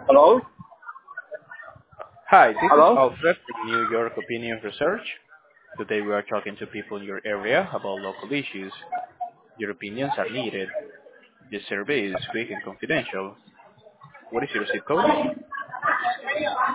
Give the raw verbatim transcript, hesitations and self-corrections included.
Hello? Hi, this is Hello? Alfred from New York Opinion Research. Today we are talking to people in your area about local issues. Your opinions are needed. This survey is quick and confidential. What is your zip code?